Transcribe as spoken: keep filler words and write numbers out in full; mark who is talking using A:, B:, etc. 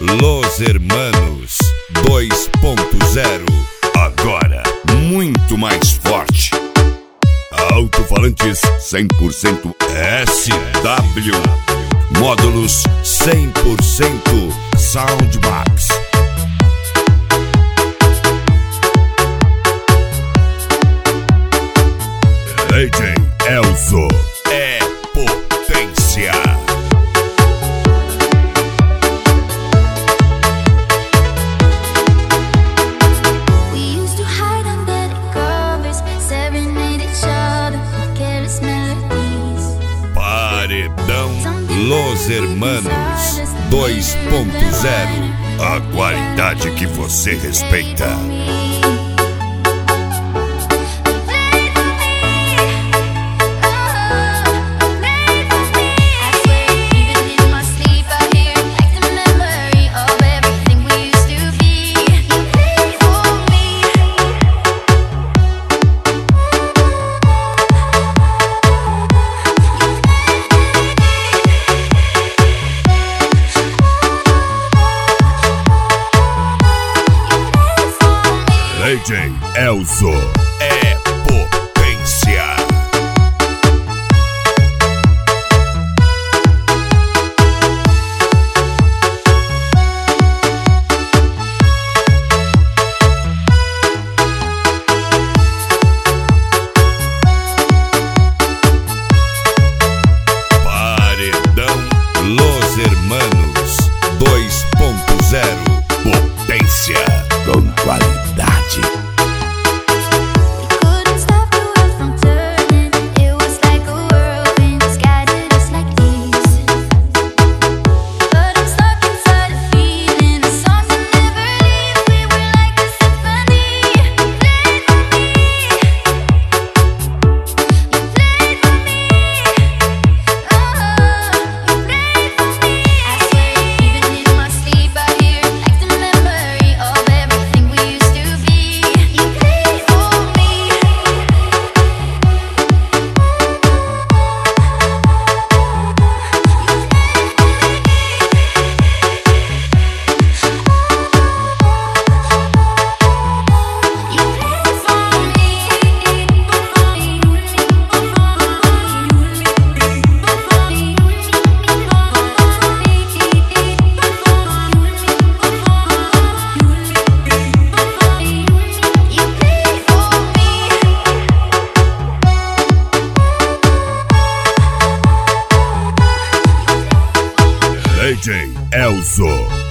A: Los Hermanos dois ponto zero. Agora muito mais forte. Alto-falantes cem por cento S W. Módulos cem por cento Soundmax. D J Elzo é potência. Paredão Los Hermanos dois ponto zero. A qualidade que você respeita. D J Elzo é potência. Paredão Los Hermanos dois ponto zero. Potência com qualidade. D J Elzo